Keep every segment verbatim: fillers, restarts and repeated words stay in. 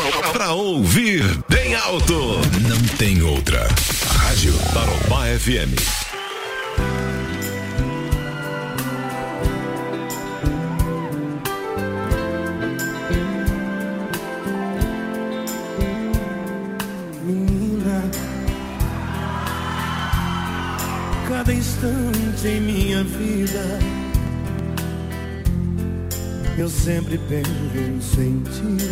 Pra ouvir bem alto. Não tem outra. Rádio Tarobá F M. Menina, cada instante em minha vida eu sempre penso em ti.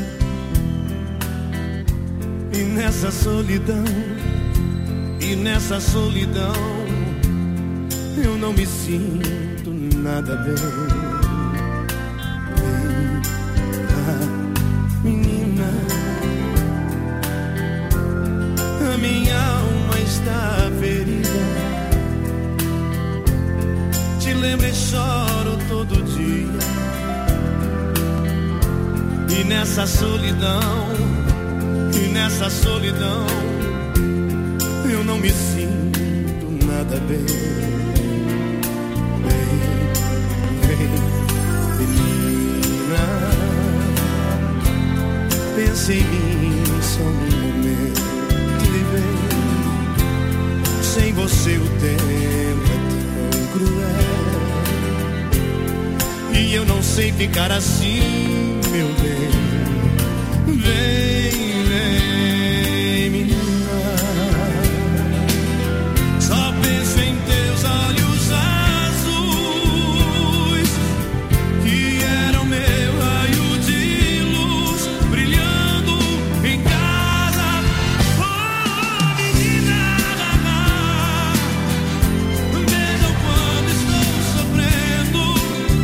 E nessa solidão, e nessa solidão eu não me sinto nada bem. Eita, menina, a minha alma está ferida. Te lembro e choro todo dia. E nessa solidão, e nessa solidão eu não me sinto nada bem. Vem, vem, menina, pensa em mim só um momento e vem. Sem você o tempo é tão cruel e eu não sei ficar assim, meu bem. Vem, vem, menina, só penso em teus olhos azuis, que eram meu raio de luz, brilhando em casa. Oh, menina, vejam quando estou sofrendo.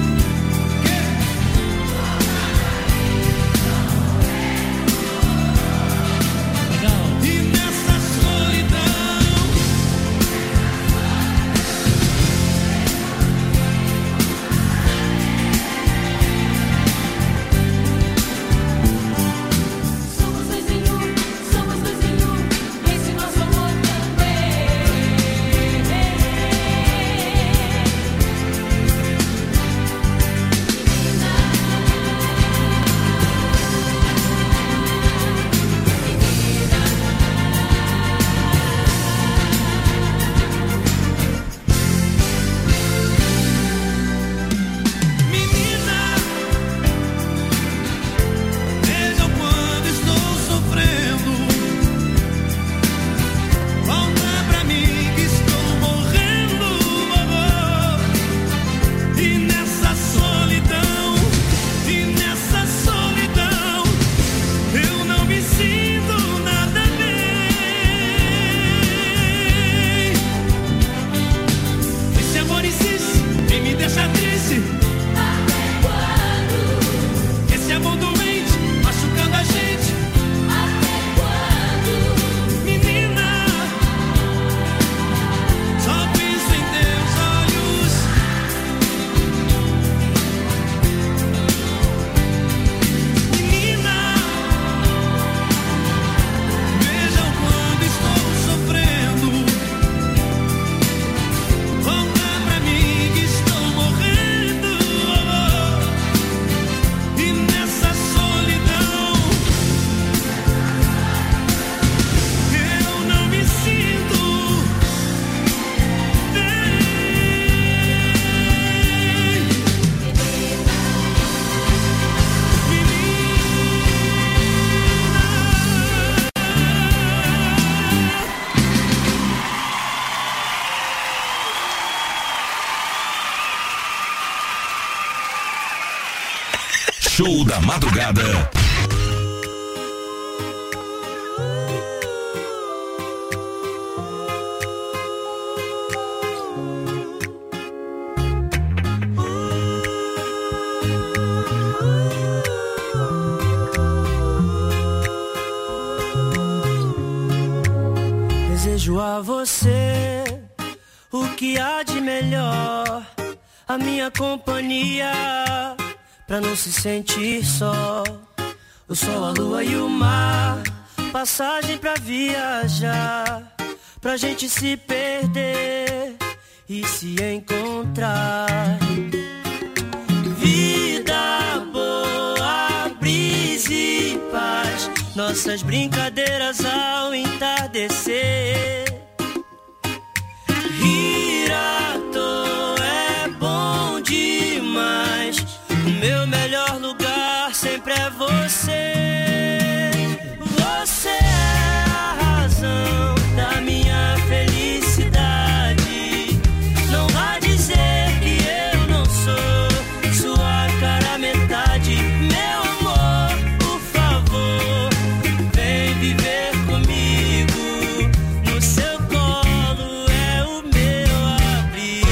Show da Madrugada. Desejo a você o que há de melhor, a minha companhia, pra não se sentir só. O sol, a lua e o mar, passagem pra viajar, pra gente se perder e se encontrar. Vida boa, brisa e paz, nossas brincadeiras ao entardecer. Rir à toa é bom demais. O meu melhor lugar sempre é você. Você é a razão da minha felicidade. Não vá dizer que eu não sou sua cara metade. Meu amor, por favor, vem viver comigo. No seu colo é o meu abrigo.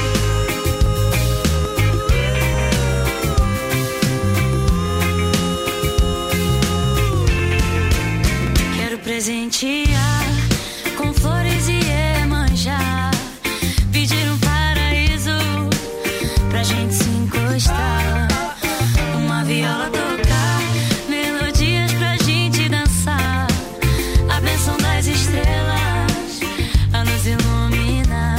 Quero presentear com flores e Iemanjá, pedir um paraíso pra gente se encostar, uma viola tocar, melodias pra gente dançar, a bênção das estrelas a nos iluminar.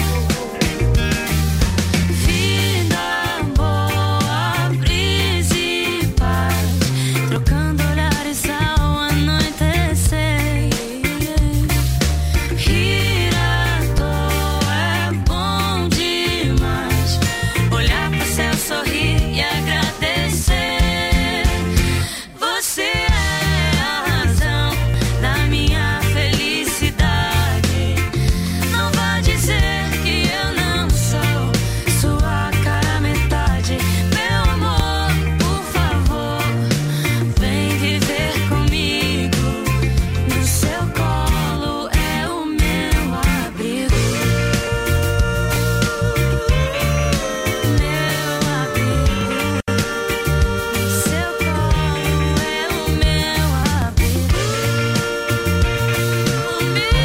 Vida boa, brisa e paz, trocando olhares ao anoitecer. Rir à toa é bom demais, olhar pro céu, sorrir e agradecer. Você é a razão da minha felicidade. Não vá dizer que eu não sou sua cara metade. Meu amor, por favor, vem viver comigo. No seu colo é o meu abrigo. Meu abrigo. No seu colo é o meu abrigo. O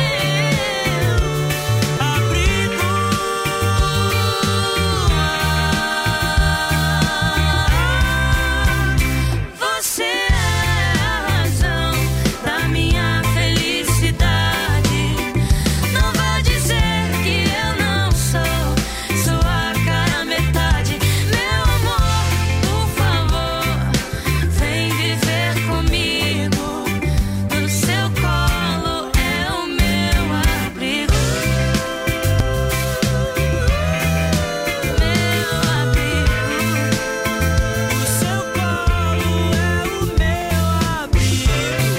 meu abrigo. Você é a razão da minha felicidade. Não vá dizer que eu não sou sua cara metade. Meu amor, por favor, vem viver comigo. No seu colo é o meu abrigo. Meu abrigo. No seu colo é o meu abrigo.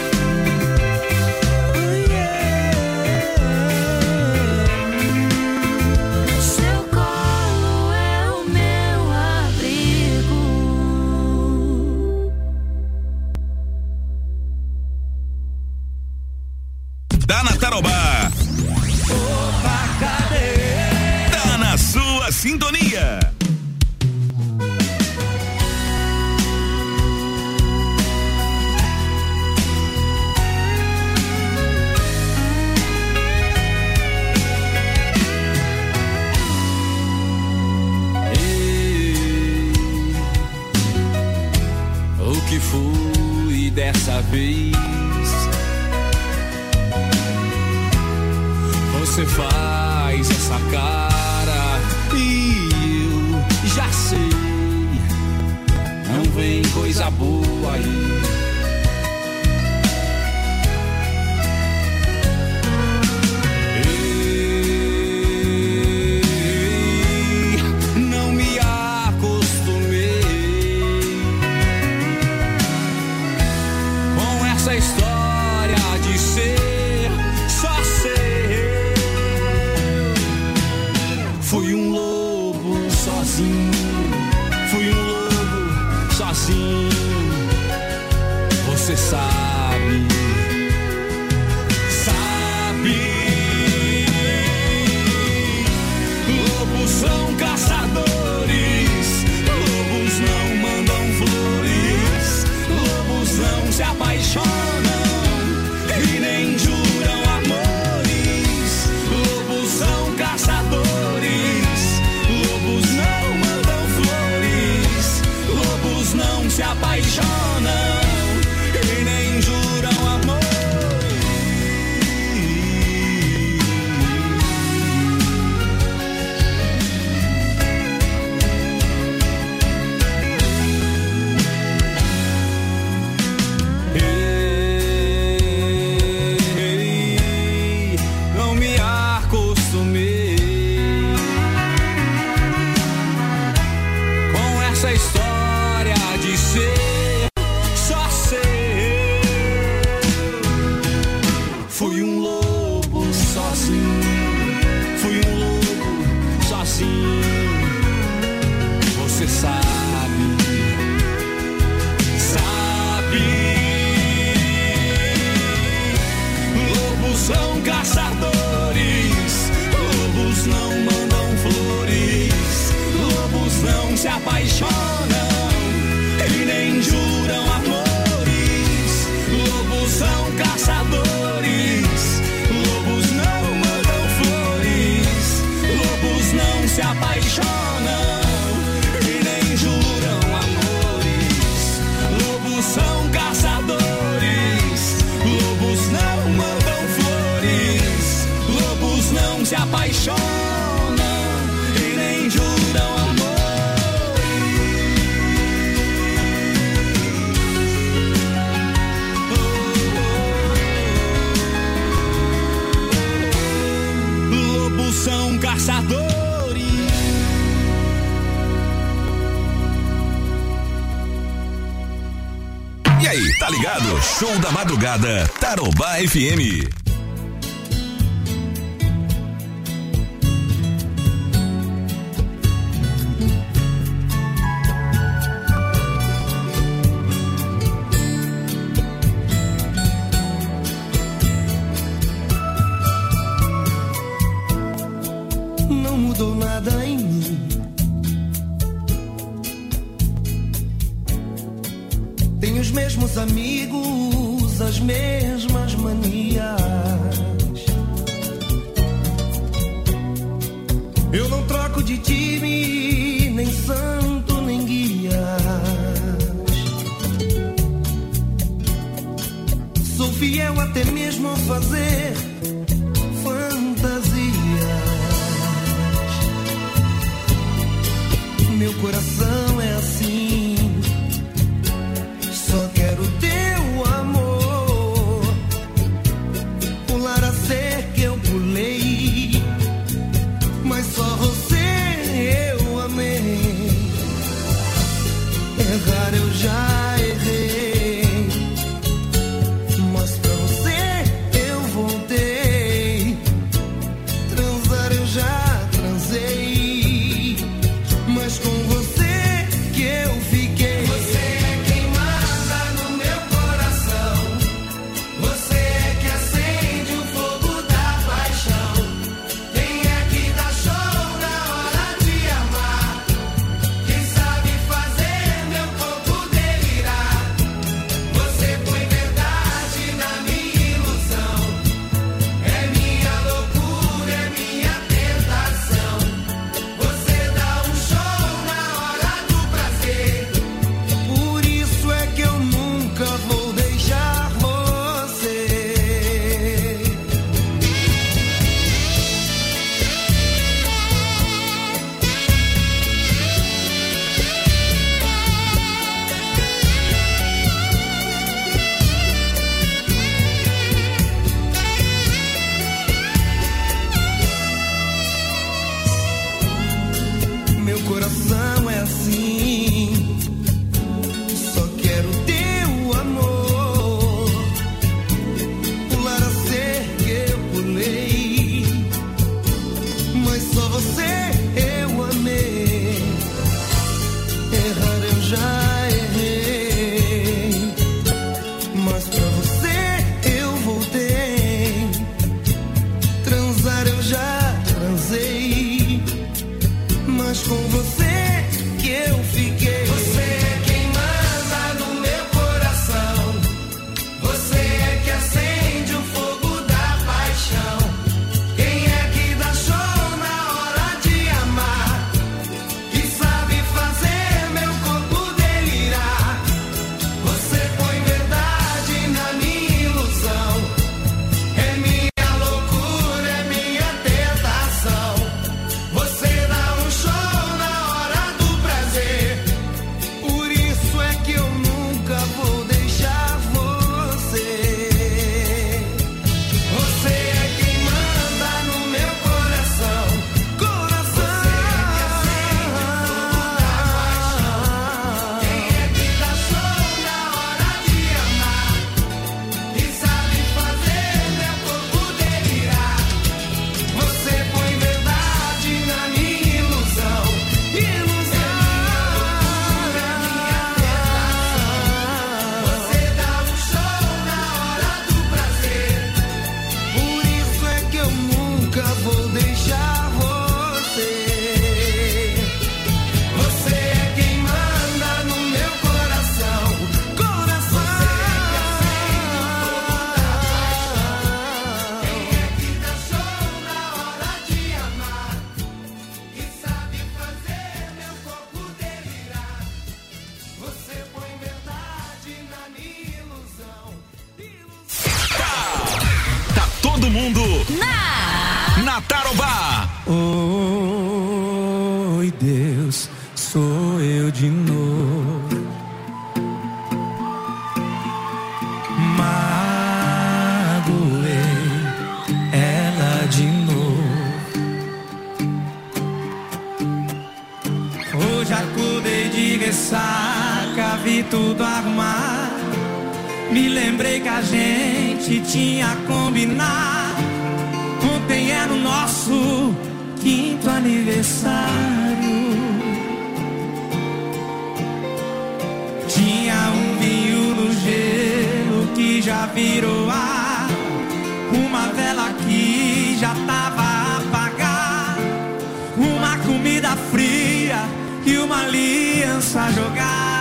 Oh, yeah. No seu colo é o meu abrigo. Tá na Tarobá. Tá na sua sintonia. O que fui dessa vez? Você faz essa cara e eu já sei, não vem coisa boa aí. Ei, não me acostumei com essa história de ser só ser. Fui um lobo sozinho, fui um lobo sozinho. Você sabe, sabe. Lobos são caçadores, lobos não mandam flores, lobos não se apaixonam e nem juram amores. Lobos são caçadores, lobos não mandam flores, lobos não se apaixonam e nem juram amores. caçadores, lobos não mandam flores, lobos não se apaixonam e nem juram amores. Lobos são caçadores, lobos não mandam flores, lobos não se apaixonam e nem juram amores. Lobos são caçadores, lobos não mandam flores, lobos não se apaixonam e nem juram amores. Lobos são caçadores. E aí, tá ligado? Show da madrugada, Tarobá F M. Não mudou nada em mim. Tenho os mesmos amigos, as mesmas manias. Eu não troco de time, nem santo, nem guias. Sou fiel até mesmo ao fazer fantasias. Meu coração é assim. Só quero teu amor. Pular a cerca eu pulei, mas só você eu amei. Errar eu já errei, mas pra você eu voltei. Transar eu já transei, mas com você todo mundo na, na Tarobá. Oi, Deus, sou eu de novo. Magoei ela de novo. Hoje acordei de ressaca, vi tudo arrumado. Me lembrei que a gente tinha combinado. Ontem era o nosso quinto aniversário. Tinha um vinho no gelo que já virou ar. Uma vela que já tava apagada. Uma comida fria e uma aliança jogada.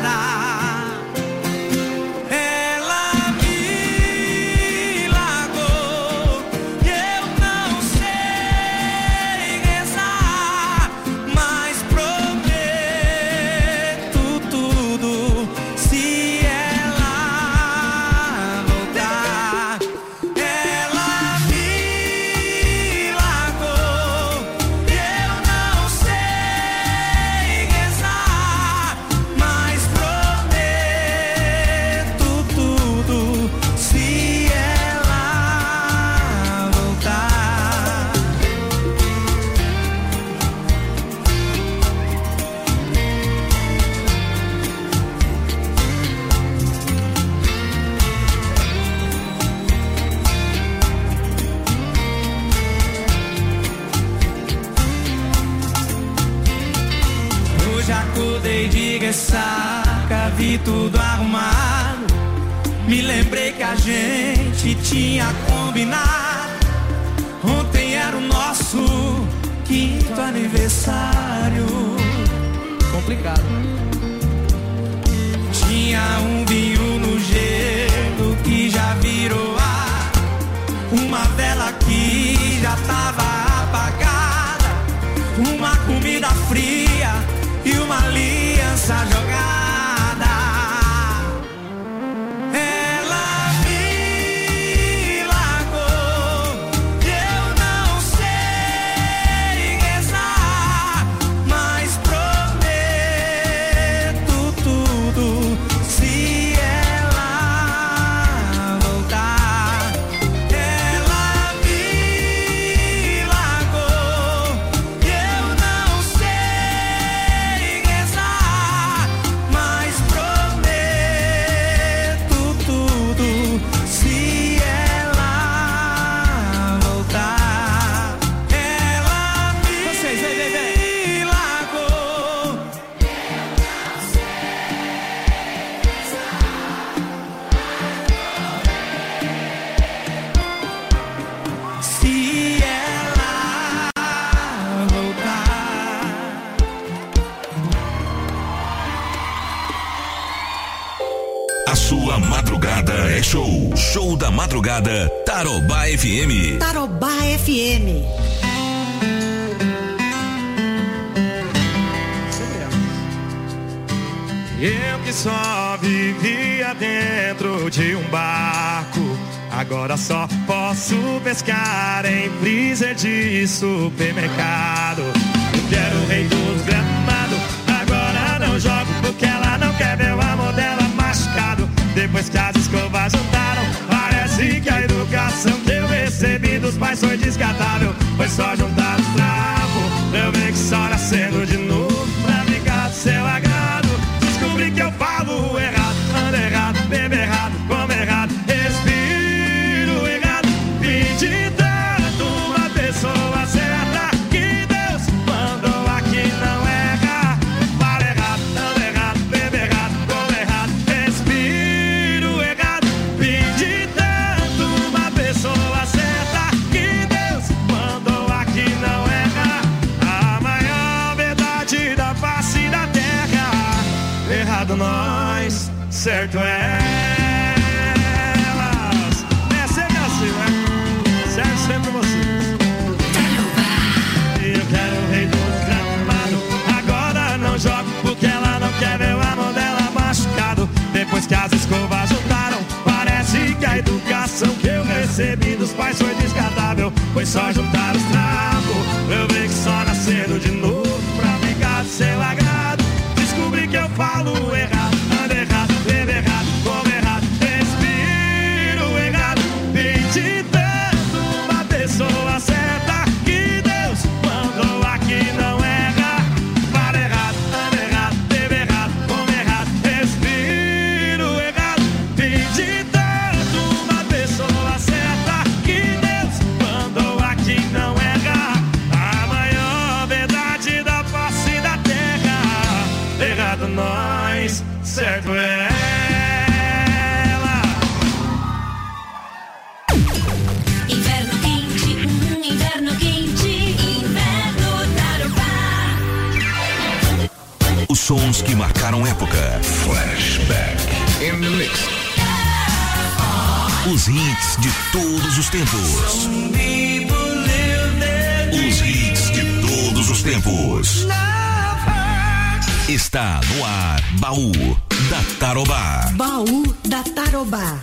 Saca, vi tudo arrumado. Me lembrei que a gente tinha combinado. Ontem era o nosso quinto aniversário. Complicado. Tinha um vinho no gelo que já virou ar. Uma vela que já tava apagada. Uma comida fria e uma aliança jogada. Ela me largou, eu não sei rezar, mas prometo tudo se ela voltar. Ela me largou, eu não sei rezar, mas prometo tudo se ela voltar. Ela me Vocês, vem, vem, vem. largou. Se ela voltar. A sua madrugada é show. Show da madrugada, Tarobá F M. Tarobá F M. Eu que só vivia dentro de um barco, agora só posso pescar em freezer de supermercado. Eu quero o rei dos gramados, agora não jogo porque ela não quer ver o amor dela machucado. Depois que as escovas juntaram, parece que a educação que eu recebi dos pais foi descartável. Foi só juntar os trapos, eu ver que só nascendo de novo pra ficar do seu agrado. Descobri que eu falo errado, ando errado, bebo errado, como errado, respiro errado. Pedi tanto uma pessoa certa que Deus mandou aqui não erra. Falo errado, ando errado, bebo errado, como errado, respiro errado. Pedi tanto uma pessoa certa que Deus mandou aqui não erra. A maior verdade da face da terra. Errado nós, certo elas. Essa é assim, né? Serve sempre vocês. Eu quero o rei dos gramados, agora não jogo porque ela não quer ver o amor dela machucado. Depois que as escovas juntaram, parece que a educação que eu recebi recebi dos pais foi descartável. Foi só juntar os trapos, eu ver que só nascendo de novo pra ficar sem lagrado. Descobri que eu falo errado, ando errado, bebo errado, como errado, respiro errado. Pedi tanto uma pessoa certa que Deus mandou aqui não erra. Falo errado, ando errado, bebo errado, como errado, respiro errado. Pedi tanto uma pessoa certa que Deus mandou aqui não erra. A maior verdade da face da terra. Errado nós, certo é ela. Inverno quente, hum, inverno quente, inverno Tarobá. Os sons que marcaram época. Flashback in the mix. Os hits de todos os tempos. Os hits de todos os tempos. Está no ar, Baú da Tarobá. Baú da Tarobá.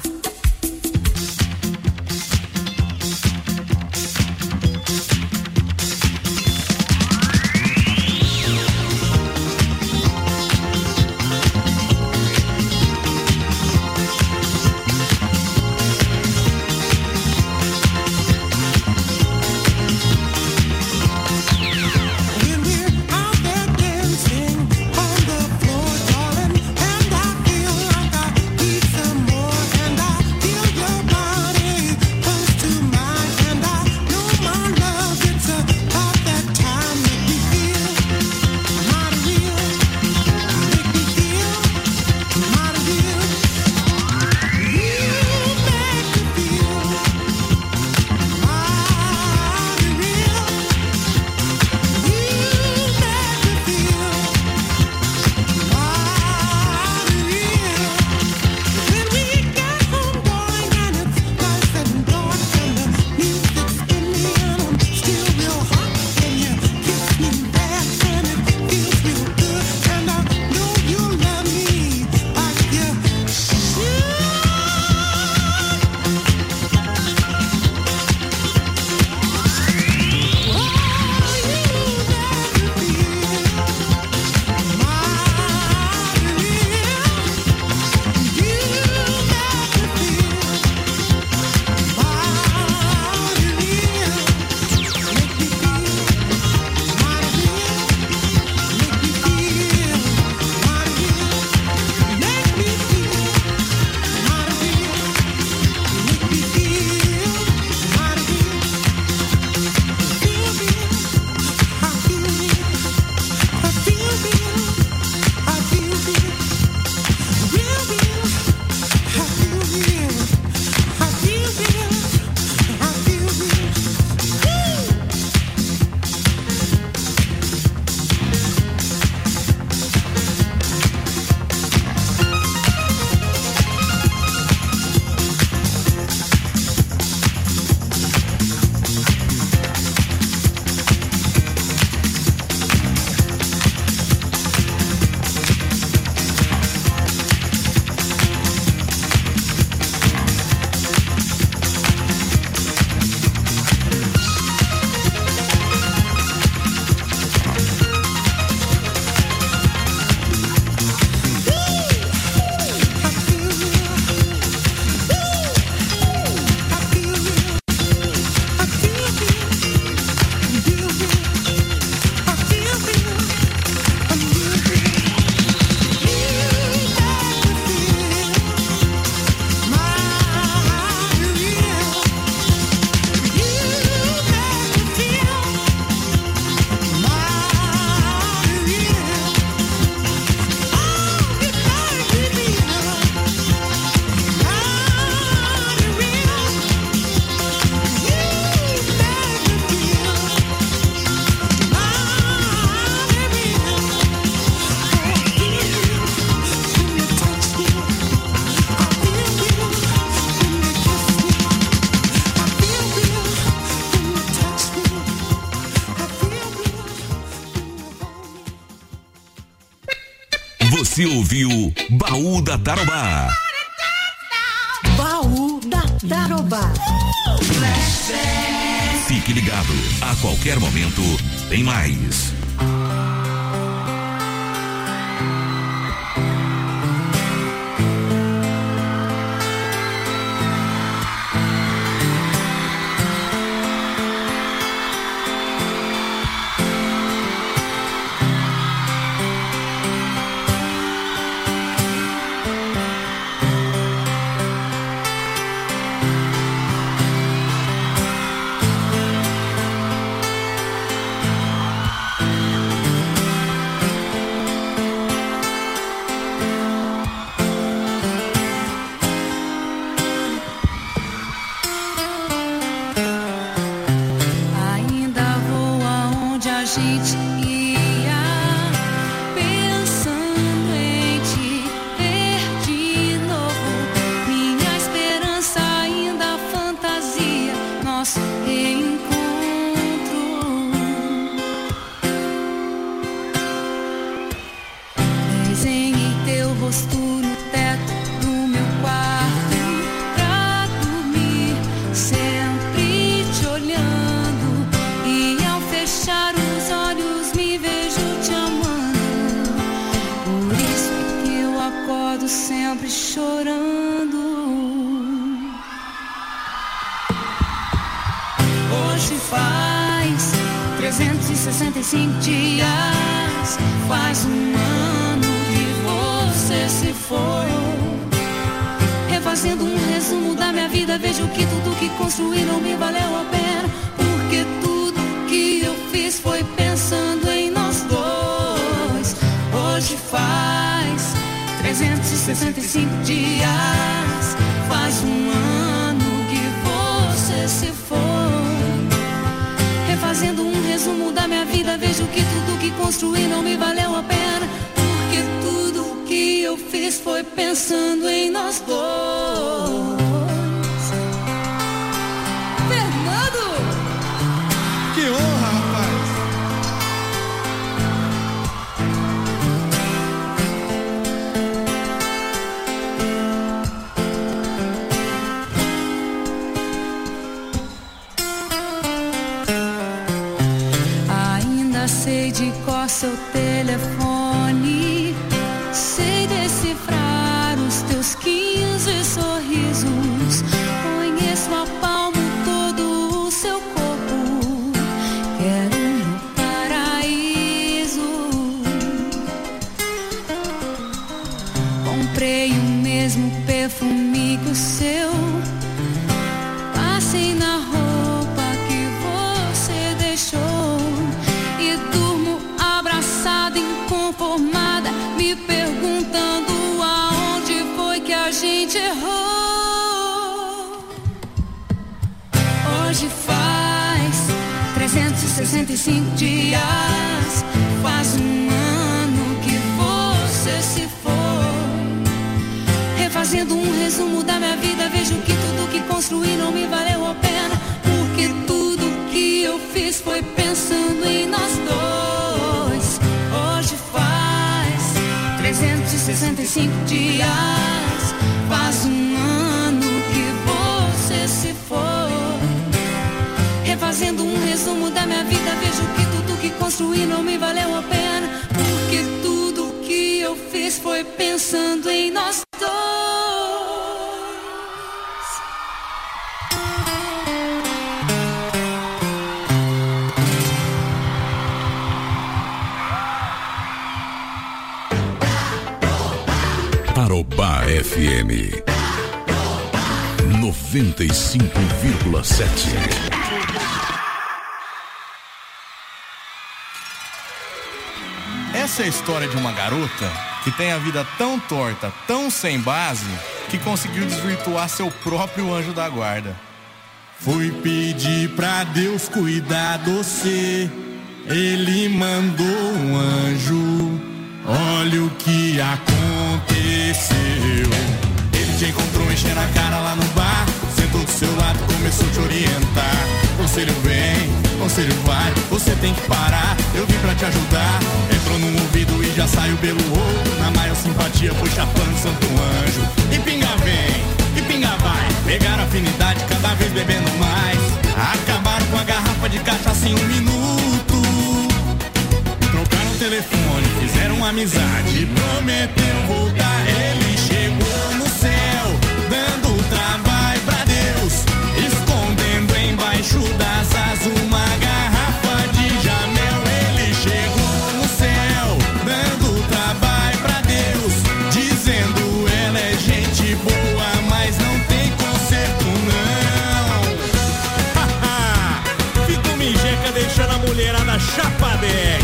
Você ouviu Baú da Tarobá. Baú da Tarobá. Fique ligado, a qualquer momento tem mais. Tarobá F M noventa e cinco vírgula sete. Essa é a história de uma garota que tem a vida tão torta, tão sem base, que conseguiu desvirtuar seu próprio anjo da guarda. Fui pedir pra Deus cuidar de você, Ele mandou um anjo. Olha o que aconteceu. Ele te encontrou enchendo a cara lá no bar, sentou do seu lado, começou a te orientar. Conselho vem, conselho vai, você tem que parar, eu vim pra te ajudar. Entrou num ouvido e já saiu pelo outro, na maior simpatia foi chapando santo anjo. E pinga vem, E pinga vai, pegaram afinidade, cada vez bebendo mais. Acabaram com a garrafa de cachaça em um minuto. Trocaram o telefone, fizeram amizade, prometeram voltar. Ele chegou no céu, dando trabalho pra Deus, escondendo embaixo das asas uma garrafa de Jamel. Ele chegou no céu, dando trabalho pra Deus, dizendo ela é gente boa, mas não tem conserto não. Fica uma enjeca deixando a mulherada chapadex.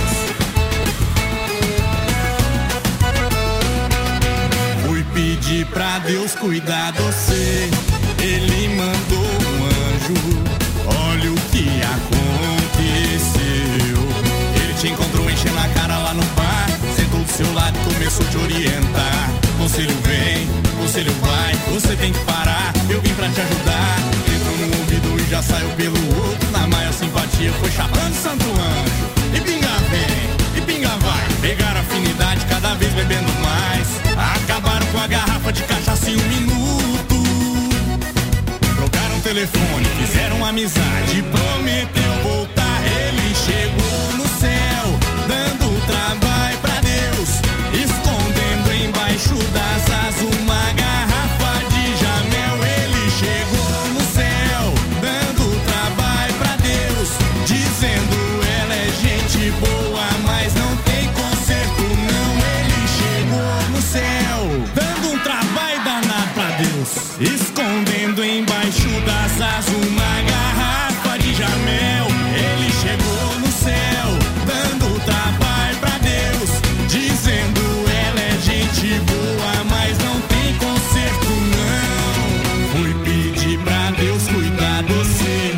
Fui pedir pra Deus cuidar de você, Ele mandou um anjo. Olha o que aconteceu. Ele te encontrou enchendo a cara lá no bar, sentou do seu lado e começou a te orientar. Conselho vem, conselho vai, você tem que parar, eu vim pra te ajudar. Entrou no ouvido e já saiu pelo outro, na maior simpatia foi chapando santo anjo. E pinga vem, e pinga vai, pegaram afinidade, cada vez bebendo mais. Acabaram com a garrafa de cachaça em um minuto. Trocaram o telefone, fizeram amizade, prometeu voltar. Ele chegou no céu, dando trabalho pra Deus, escondendo embaixo das asas uma garrafa de Jamel. Ele chegou no céu, dando trabalho pra Deus, dizendo ela é gente boa, mas não tem conserto não. Ele chegou no céu, dando um trabalho danado pra Deus, escondendo embaixo das asas uma garrafa de Jamel. Ele chegou no céu, dando trabalho pra Deus, dizendo ela é gente boa, mas não tem conserto não. Fui pedir pra Deus cuidar de você.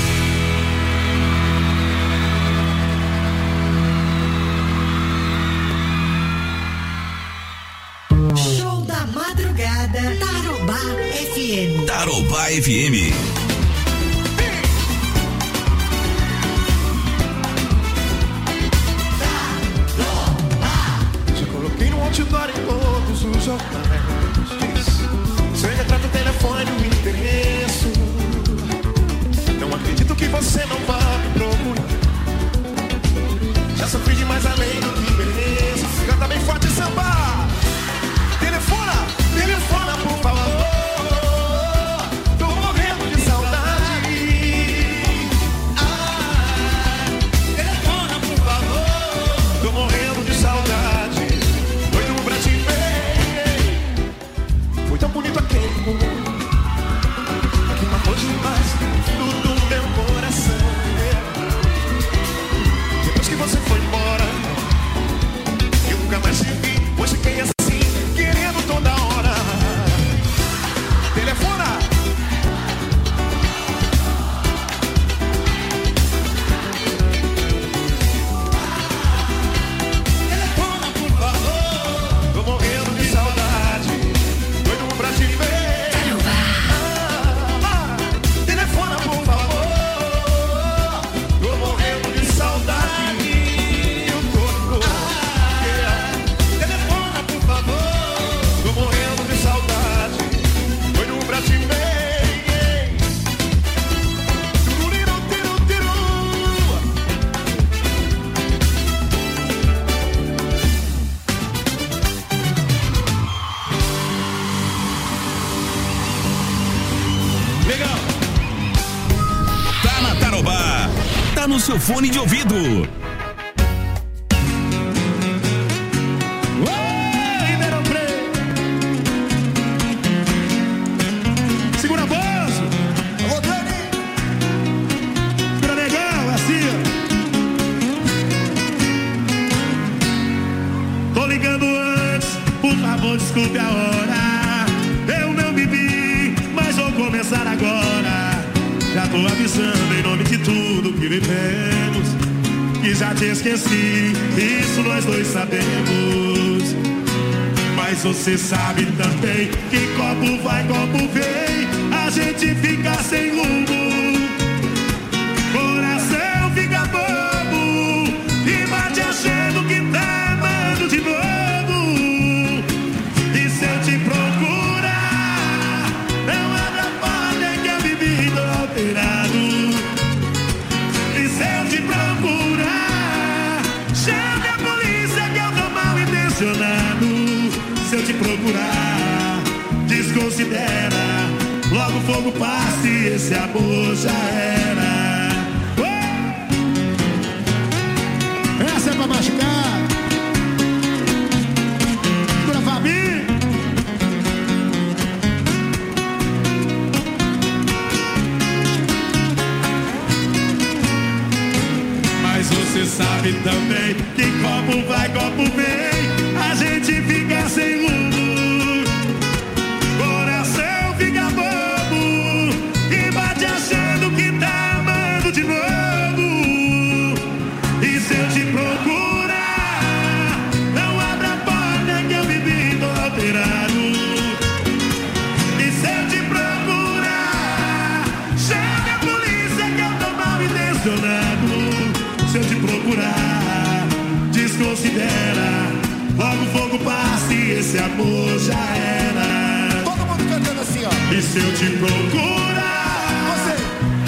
Show da madrugada, Tarobá F M. Tarobá F M. Já coloquei no outdoor em todos os jornais, seu retrato, telefone, o endereço. Não acredito que você não vá me procurar. Já sofri demais além do que mereço. Canta bem forte samba. Telefona, telefona por favor. Tô morrendo de saudade. Ah, telefona por favor. Tô morrendo de saudade. Doido pra te ver. Foi tão bonito aquele mundo que matou demais tudo do meu coração. Depois que você foi embora, eu nunca mais te vi. Hoje fiquei assim, querendo toda hora. Telefona. Telefona, por favor. Tô morrendo de saudade. Doido pra te ver. Ah, ah, telefona, por favor. Tô morrendo de saudade. Eu tô louco. Telefona, por favor. Tô morrendo de saudade. Doido pra te ver. Tururiru, tiru, tiru. Legal. Tá na Tarobá. Tá no seu fone de ouvido. Oi, Ribeirão Preto. Segura a bolsa. Alô, Dani. Segura legal, assim. Tô ligando antes, por favor, desculpe a hora. Eu não bebi, mas vou começar agora. Já tô avisando em nome de tudo que vivemos, que já te esqueci, isso nós dois sabemos. Mas você sabe também que copo vai, copo vem, a gente fica sem rumo, coração fica bobo e bate achando que tá amando de novo. E se eu te procurar, desconsidera. Logo o fogo passa e esse amor já era. Oh! Essa é pra machucar. Segura, Fabi. Mas você sabe também que copo vai, copo vem, a gente fica sem rumo, coração fica bobo e bate achando que tá amando de novo. E se eu te procurar, não abra a porta que eu vivi tô alterado. E se eu te procurar, chame a polícia que eu tô mal intencionado. Se eu te procurar, desconsidera. Logo o fogo passa e esse amor já era. Todo mundo cantando assim, ó. E se eu te procurar, Você.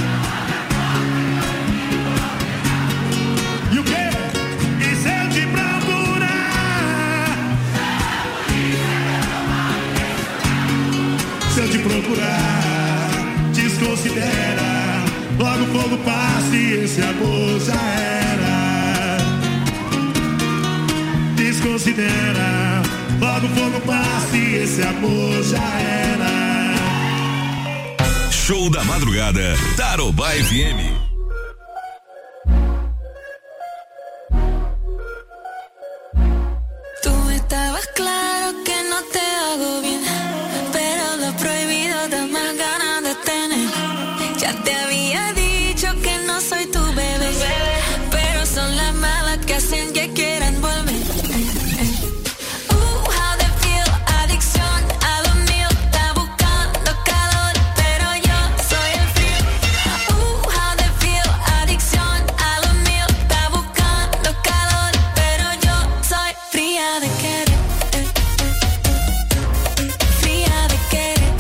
e o quê? E se eu te procurar, se eu te procurar, desconsidera. Logo o fogo passa e esse amor já era. Desconsidera. Logo o fogo passa e esse amor já era. Show da madrugada, Tarobá F M. Tú estabas claro que no te hago bien, pero lo prohibido da más ganas de tener. Ya te había dicho que no soy tu bebé, pero son las malas que hacen que quieran volver. Uh, how they feel, adicción a lo mío, está buscando calor, pero yo soy el frío. Uh, how they feel, adicción a lo mío, está buscando calor, pero yo soy fría de querer, fría de querer.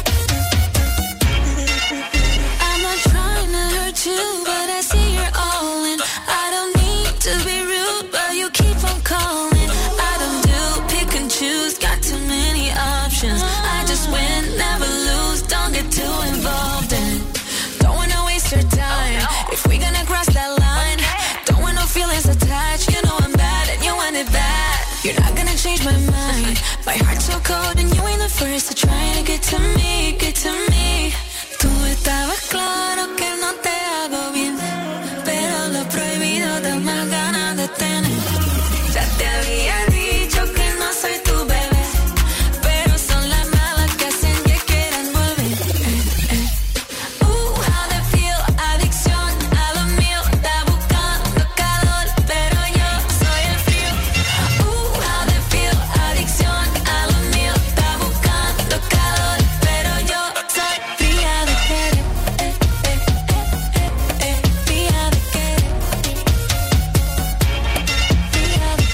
I'm not trying to hurt you, but I see you're all in. I don't need to be rude, but you keep on calling. I don't do pick and choose, got too many options. I just win, never lose, don't get too involved in. Don't wanna waste your time, if we gonna cross that line. Don't want no feelings attached, you know I'm bad and you want it bad. You're not gonna change my mind, my heart's so cold and you ain't the first to try to get to me, get to me. Tú estabas claro que no te hago bien, pero lo prohibido da más ganas de tener. Ya te había dicho que no soy tu bebé, pero son las malas que hacen que quieran volver. Uh, how they feel, adicción a lo mío, está buscando calor, pero yo soy el frío. Uh, how they feel, adicción a lo mío, está buscando calor, pero yo soy fría de querer, fría de querer, fría de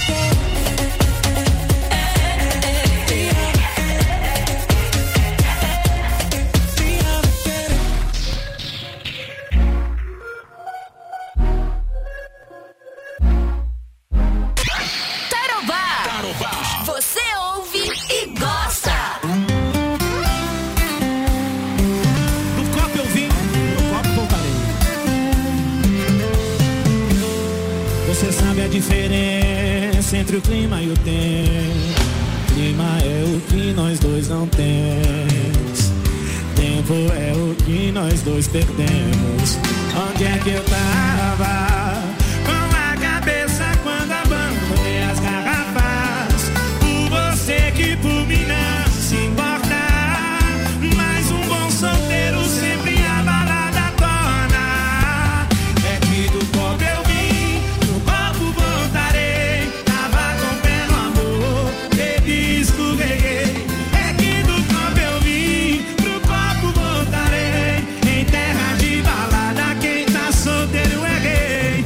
Tarobá, você ouve e gosta. No copo eu vim, no copo voltarei. Você sabe a diferença entre o clima e o tempo. Clima é o que nós dois não temos. Tempo é o que nós dois perdemos. Onde é que eu tava? Com a cabeça quando abandonei as garrafas. Por você que por mim não se importa. Mas um bom solteiro sempre a balada torna. É que do copo eu vim, no copo voltarei. Tava com pé no amor, bebi, escorreguei. É que do copo eu vim, pro copo voltarei. Em terra de balada, quem tá solteiro é rei.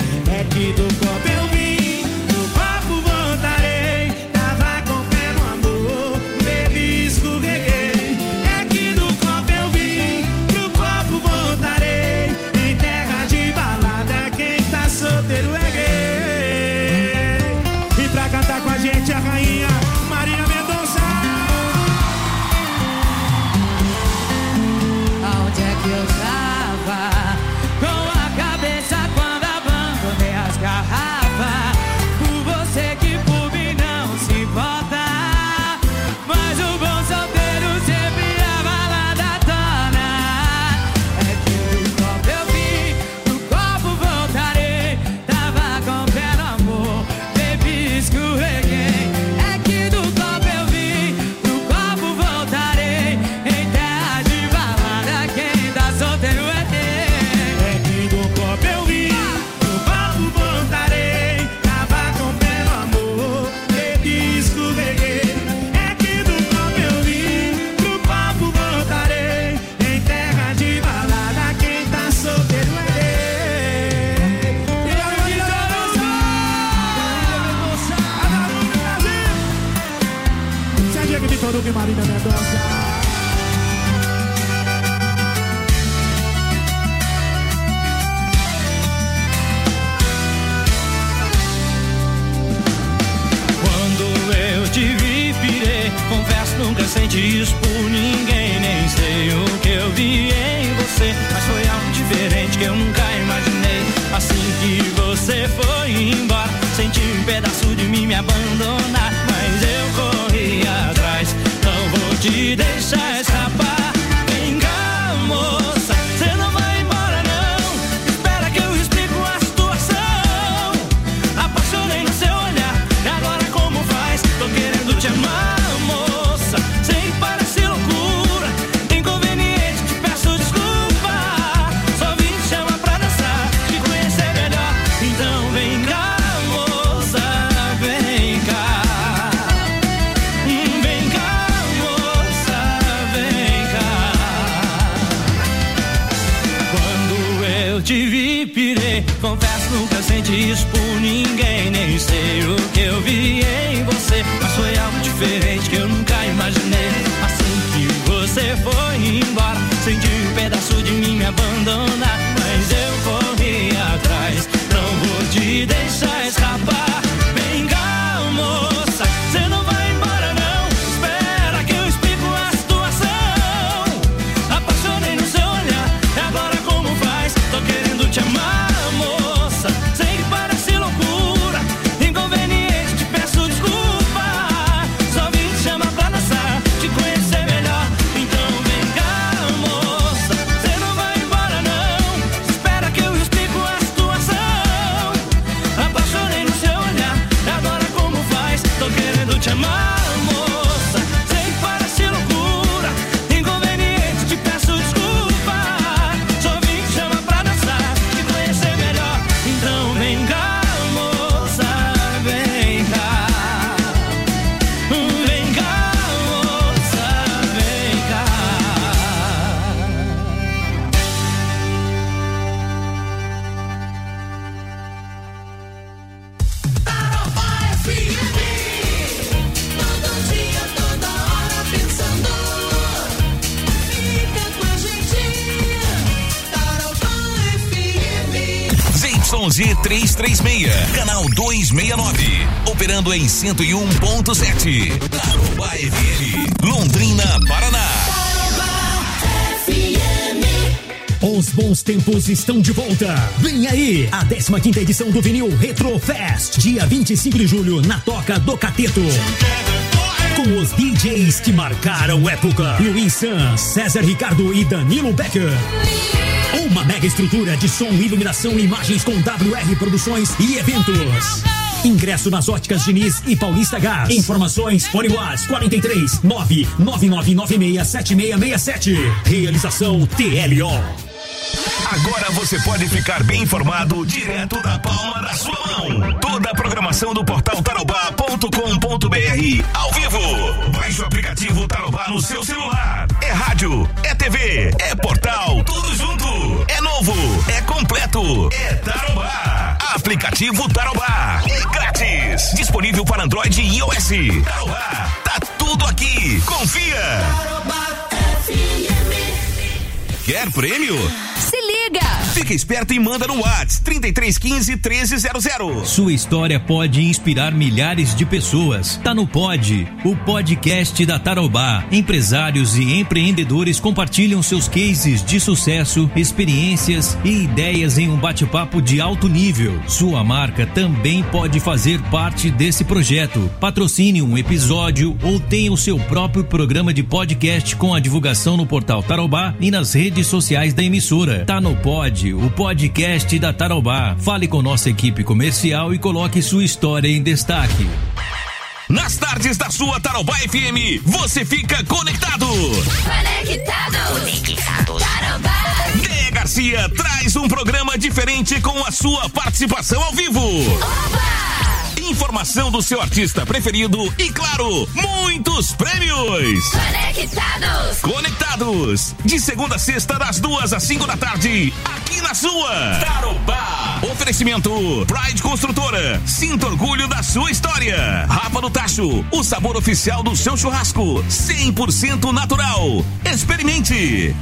Brazuca e Marília Mendonça. Te vi, pirei, confesso, nunca senti isso por ninguém. Nem sei o que eu vi em você, mas foi algo diferente que eu nunca imaginei. Assim que você foi embora, senti um pedaço de mim me abandonar. Mas eu corri atrás, não vou te deixar escapar. Vem cá, moça, você não vai embora não. Espera que eu explico a situação. Apaixonei no seu olhar, e agora como faz? Tô querendo te amar, moça, sei que parece loucura, inconveniente, te peço desculpa. Só vim te chamar pra dançar, te conhecer melhor. Então vem cá, moça, vem cá. Hum, vem cá, moça, vem cá. Quando eu te vi, pirei, confesso, nunca senti isso por ninguém. Nem sei o que eu vi em você, mas foi algo diferente que eu nunca imaginei. Assim que você foi embora, senti um pedaço de mim me abandonar. Mas eu corri atrás, não vou te deixar escapar. Vem cá, moça, você não vai embora não. Espera que eu explico a situação. Apaixonei no seu olhar, e agora como faz? Tô querendo te amar, moça, sei que parece loucura, inconveniente, te peço desculpa. Só vim te chamar pra dançar, te conhecer melhor. Então vem cá, moça, você não vai embora não. Espera que eu explico a situação. Apaixonei no seu olhar, e agora como faz? Tô querendo te amar, moça, sei que parece loucura, inconveniente, te peço desculpa. Só vim te chamar pra dançar, te conhecer melhor. Então vem cá, moça, vem cá. Vem cá, moça, vem cá. Tarobá F M. Todo dia, toda hora pensando. Fica com a gente. Tarobá F M. Z Y Z trezentos e trinta e seis, canal duzentos e sessenta e nove, operando em cento e um ponto sete. Tarobá F M, Londrina, Paraná. Os bons tempos estão de volta. Vem aí a décima quinta edição do Vinil Retro Fest, dia vinte e cinco de julho, na Toca do Cateto. Com os D Js que marcaram época: Luiz San, César Ricardo e Danilo Becker. Uma mega estrutura de som, iluminação e imagens com W R Produções e eventos. Ingresso nas óticas Diniz e Paulista Gás. Informações: Fone Whats quarenta e três, nove nove nove nove seis sete seis seis sete. Realização T L O. Agora você pode ficar bem informado direto da palma da sua mão. Toda a programação do portal tarobá ponto com ponto br ao vivo. Baixe o aplicativo Tarobá no seu celular. É rádio, é T V, é portal, tudo junto. É novo, é completo, é Tarobá. Aplicativo Tarobá. É grátis. Disponível para Android e iOS. Tarobá, tá tudo aqui. Confia. Tarobá F M. Quer prêmio? Se liga! Fica esperto e manda no WhatsApp trinta e três quinze, treze zero zero. Sua história pode inspirar milhares de pessoas. Tá no Pod, o podcast da Tarobá. Empresários e empreendedores compartilham seus cases de sucesso, experiências e ideias em um bate-papo de alto nível. Sua marca também pode fazer parte desse projeto. Patrocine um episódio ou tenha o seu próprio programa de podcast com a divulgação no portal Tarobá e nas redes sociais da emissora. Tá no Pod, o podcast da Tarobá. Fale com nossa equipe comercial e coloque sua história em destaque. Nas tardes da sua Tarobá F M, você fica conectado. Conectado. Conectado. Tarobá. Dê Garcia traz um programa diferente com a sua participação ao vivo. Oba! informação do seu artista preferido e, claro, muitos prêmios. Conectados. Conectados. De segunda a sexta, das duas às cinco da tarde, aqui na sua Tarobá. Oferecimento Pride Construtora. Sinta orgulho da sua história. Rafa do Tacho, o sabor oficial do seu churrasco. cem por cento natural. Experimente.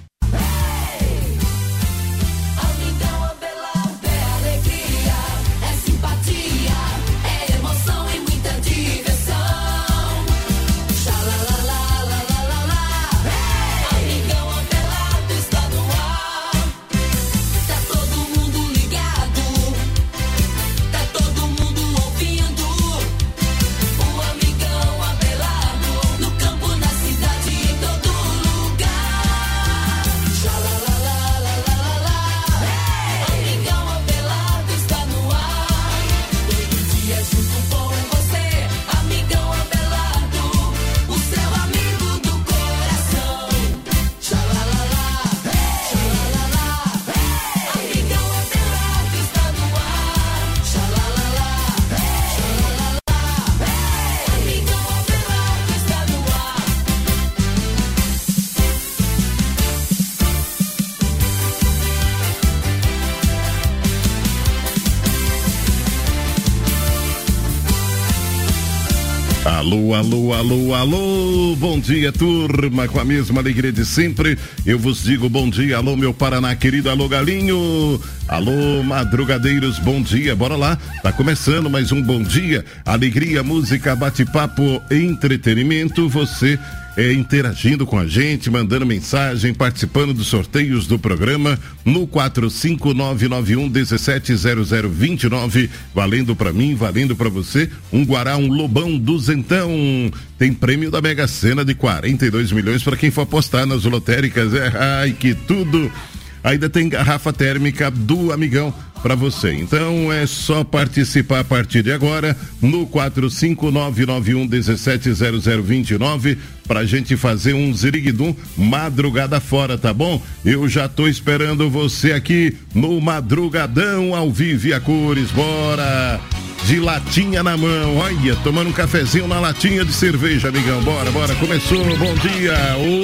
Alô, alô, alô, alô, bom dia, turma, com a mesma alegria de sempre, eu vos digo bom dia, alô, meu Paraná querido, alô, galinho, alô, madrugadeiros, bom dia, bora lá, tá começando mais um bom dia, alegria, música, bate-papo, entretenimento, você é, interagindo com a gente, mandando mensagem, participando dos sorteios do programa no quatro cinco nove nove um um sete zero zero dois nove, valendo pra mim, valendo pra você, um Guará, um Lobão duzentão, tem prêmio da Mega Sena de quarenta e dois milhões para quem for apostar nas lotéricas, é, ai que tudo, ainda tem garrafa térmica do Amigão para você. Então é só participar a partir de agora no quatro cinco nove nove um um sete zero zero dois nove pra gente fazer um ziriguidum madrugada fora, tá bom? Eu já tô esperando você aqui no Madrugadão ao vivo e a cores, bora! De latinha na mão, olha, tomando um cafezinho na latinha de cerveja, amigão, bora, bora, começou, bom dia,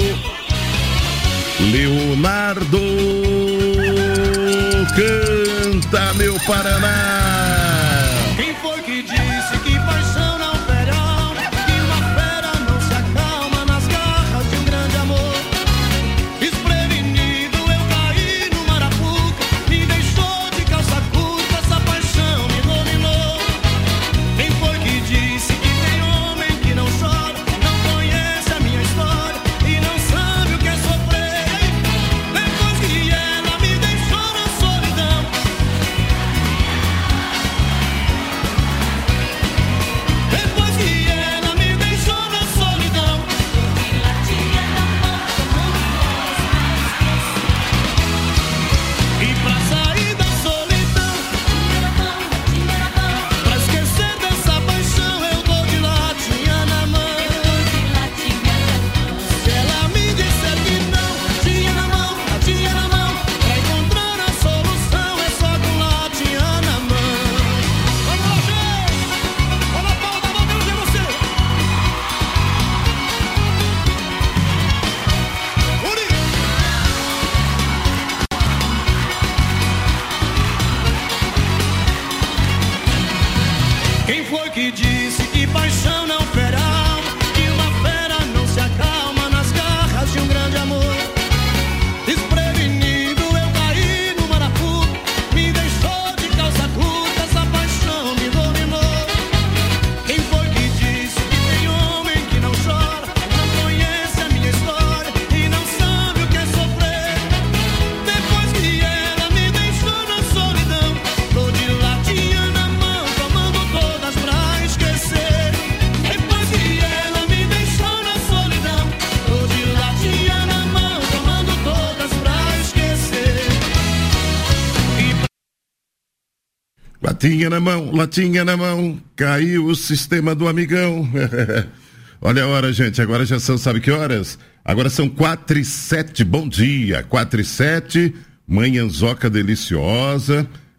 o Leonardo canta, meu Paraná. Quem foi que disse que paixão não fere alma, que uma fera não se acalma nas garras de um grande amor? Desprevenido eu caí no Marapuca, me deixou de calça curta, essa paixão me dominou. Quem foi que disse que tem homem que não chora, não conhece a minha história e não sabe o que é sofrer? Depois que ela me deixou na solidão, depois que ela me deixou na solidão, e pra sair da solidão, pra esquecer dessa paixão, eu dou de latinha na mão. Se ela me disser que não, latinha na mão, latinha na mão, pra encontrar a solução é só com latinha na mão. Vamos lá, gente! Olha a palma da mão, quero ver você! Uri! Quem foi que disse que paixão não fere alma, que uma fera não se acalma nas garras de um grande amor? Desprevenido eu caí no Marapuca, me deixou de calça curta, essa paixão me dominou. Quem foi que disse que tem homem que não chora, não conhece a minha história e não sabe o que é sofrer? Depois que ela me deixou na solidão, tô de latinha na mão, tomando todas pra esquecer. Depois que ela me deixou na solidão, tô de latinha na mão, tomando todas pra esquecer. Latinha na mão, latinha na mão, caiu o sistema do Amigão. Olha a hora, gente, agora já são, sabe que horas? Agora são quatro e sete, bom dia, quatro e sete, manhãzoca deliciosa,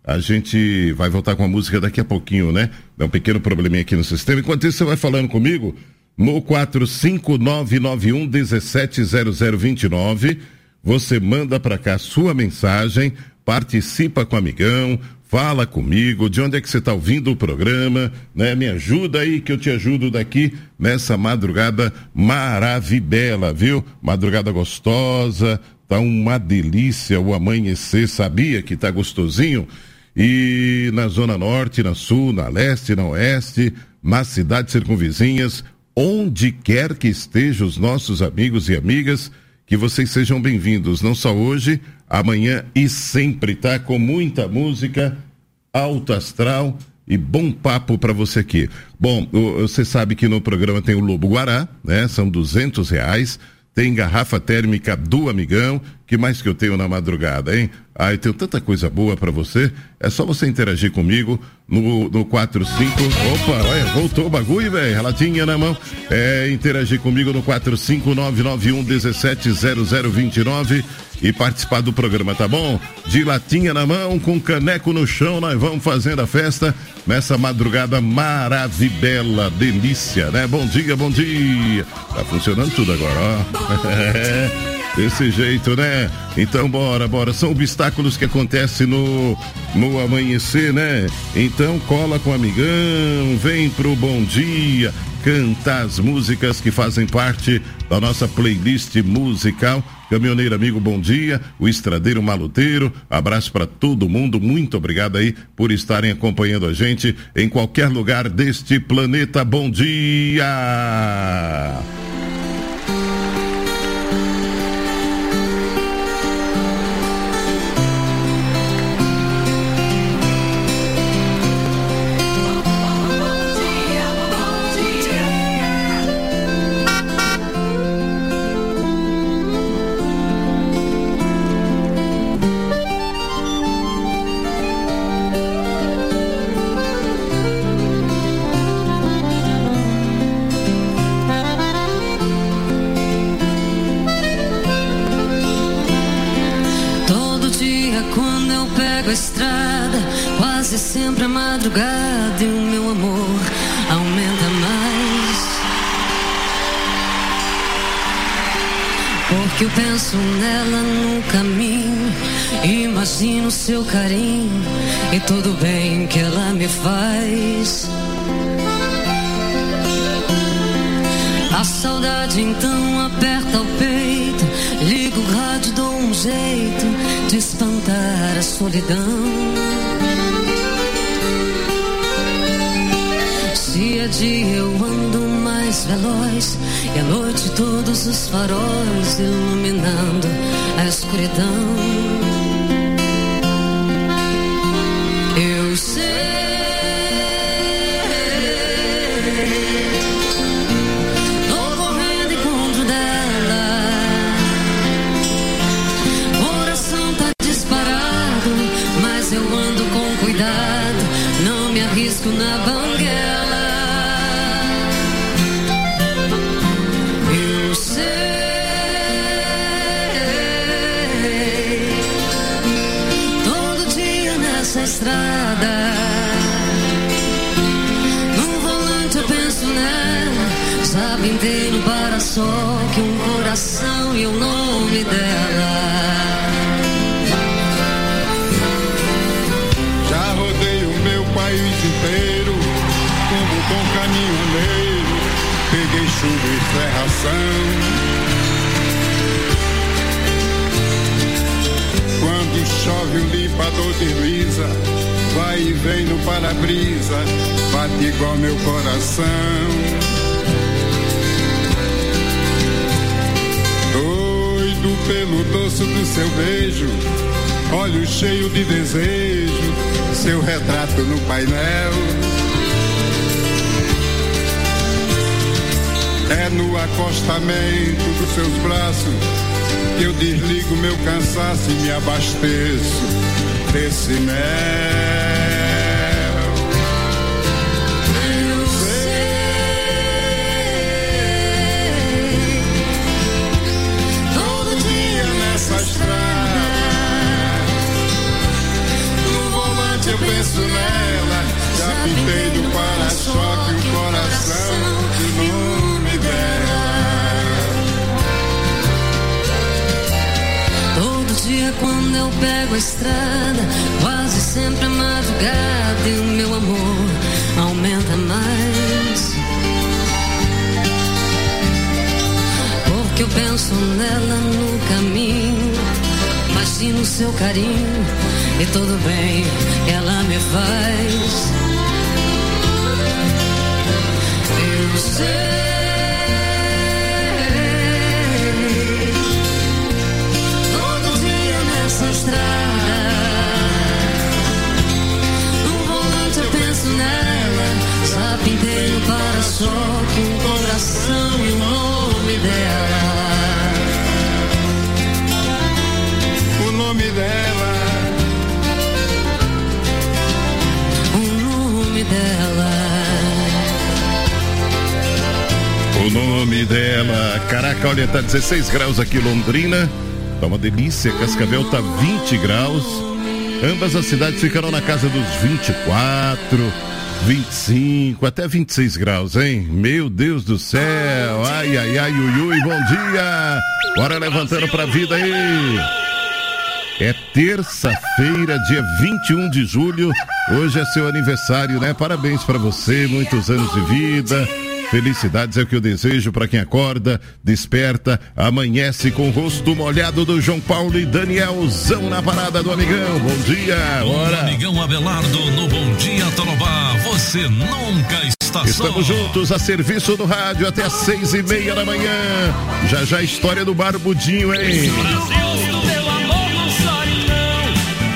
A gente vai voltar com a música daqui a pouquinho, né? Dá um pequeno probleminha aqui no sistema. Enquanto isso, você vai falando comigo no quatro cinco nove nove um um sete zero zero dois nove. Você manda pra cá sua mensagem, participa com o amigão, fala comigo, de onde é que você está ouvindo o programa, né? Me ajuda aí que eu te ajudo daqui nessa madrugada maravilhosa, viu? Madrugada gostosa, tá uma delícia o amanhecer, sabia que tá gostosinho? E na Zona Norte, na Sul, na Leste, na Oeste, nas cidades circunvizinhas, onde quer que estejam os nossos amigos e amigas, que vocês sejam bem-vindos, não só hoje, amanhã e sempre, tá? Com muita música, alto astral e bom papo para você aqui. Bom, o, você sabe que no programa tem o Lobo Guará, né? São duzentos reais. Tem garrafa térmica do Amigão. Que mais que eu tenho na madrugada, hein? Ah, eu tenho tanta coisa boa pra você. É só você interagir comigo no, no quatro cinco. Opa, olha, voltou o bagulho, velho. Latinha na mão. É, interagir comigo no quatro cinco nove nove um um sete zero zero dois nove e participar do programa, tá bom? De latinha na mão, com caneco no chão, nós vamos fazendo a festa nessa madrugada maravilhosa, delícia, né? Bom dia, bom dia. Tá funcionando tudo agora, ó. É. Desse jeito, né? Então bora, bora. São obstáculos que acontecem no, no amanhecer, né? Então cola com o amigão, vem pro bom dia, cantar as músicas que fazem parte da nossa playlist musical. Caminhoneiro amigo, bom dia. O estradeiro maluteiro, abraço para todo mundo. Muito obrigado aí por estarem acompanhando a gente em qualquer lugar deste planeta. Bom dia! Sempre a madrugada e o meu amor aumenta mais, porque eu penso nela no caminho, imagino seu carinho e tudo bem que ela me faz. A saudade então aperta o peito, ligo o rádio, dou um jeito de espantar a solidão. Dia a dia eu ando mais veloz e à noite todos os faróis iluminando a escuridão. Eu sei, tô correndo encontro dela, coração tá disparado, mas eu ando com cuidado, não me arrisco na banguela. Estrada, no volante eu penso nela, já pintei no para-sol que um coração e o nome dela. Já rodei o meu país inteiro como bom caminhoneiro, peguei chuva e ferração. Quando chove o limpador desliza, vai e vem no para-brisa, bate igual meu coração. Doido pelo doce do seu beijo, olho cheio de desejo, seu retrato no painel. É no acostamento dos seus braços que eu desligo meu cansaço e me abasteço desse mel. Eu sei, todo dia nessa estrada, no volante eu penso nela, já pintei do para-choque o coração e o nome dela. Todo dia quando eu pego a estrada, quase sempre a madrugada, e o meu amor aumenta mais. Porque eu penso nela no caminho, imagino o seu carinho e tudo bem que ela me faz. Eu sei. Estrada, no volante eu penso nela, já pintei no para-choque um coração e o nome dela. O nome dela. O nome dela. O nome dela. Caraca, olha, tá dezesseis graus aqui em Londrina. Tá uma delícia, Cascavel tá vinte graus. Ambas as cidades ficarão na casa dos vinte e quatro, vinte e cinco, até vinte e seis graus, hein? Meu Deus do céu. Ai, ai, ai, ui, ui, bom dia. Bora levantando pra vida aí. É terça-feira, dia vinte e um de julho. Hoje é seu aniversário, né? Parabéns pra você, muitos anos de vida. Felicidades é o que eu desejo para quem acorda, desperta, amanhece com o rosto molhado do João Paulo e Danielzão na parada do Amigão. Bom dia, bora. O Amigão Abelardo no Bom Dia Tarobá, você nunca está só. Estamos juntos a serviço do rádio até às seis e meia da manhã. Já já a história do Barbudinho, hein? Brasil.